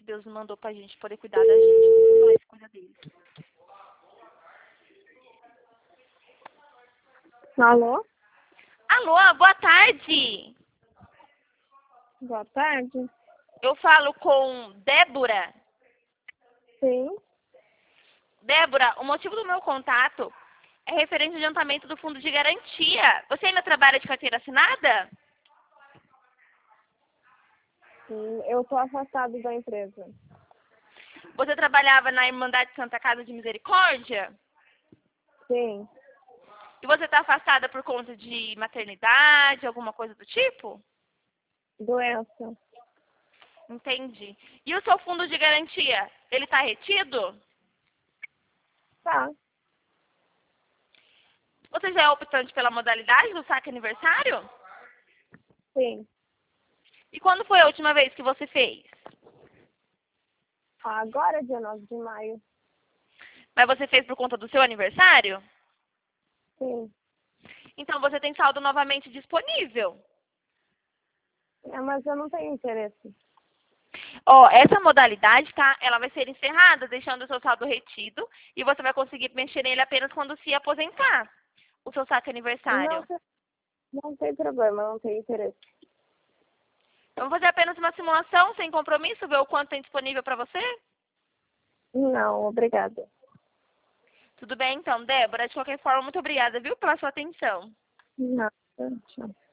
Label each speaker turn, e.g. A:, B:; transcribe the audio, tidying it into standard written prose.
A: Deus mandou pra gente poder cuidar da gente. Nós cuida deles.
B: Alô?
A: Alô, boa tarde.
B: Boa tarde.
A: Eu falo com Débora.
B: Sim.
A: Débora, o motivo do meu contato é referente ao adiantamento do fundo de garantia. Você ainda trabalha de carteira assinada?
B: Eu tô afastado da empresa.
A: Você trabalhava na Irmandade Santa Casa de Misericórdia?
B: Sim.
A: E você está afastada por conta de maternidade, alguma coisa do tipo?
B: Doença.
A: Entendi. E o seu fundo de garantia, ele está retido?
B: Tá.
A: Você já é optante pela modalidade do saque aniversário?
B: Sim.
A: E quando foi a última vez que você fez?
B: Agora, dia 9 de maio.
A: Mas você fez por conta do seu aniversário?
B: Sim.
A: Então você tem saldo novamente disponível.
B: Mas eu não tenho interesse.
A: Ó, essa modalidade, tá? Ela vai ser encerrada, deixando o seu saldo retido, e você vai conseguir mexer nele apenas quando se aposentar. O seu saque aniversário.
B: Não tem problema, eu não tenho interesse.
A: Vamos fazer apenas uma simulação sem compromisso, ver o quanto tem disponível para você?
B: Não, obrigada.
A: Tudo bem então, Débora? De qualquer forma, muito obrigada, viu, pela sua atenção.
B: Nada. Tchau.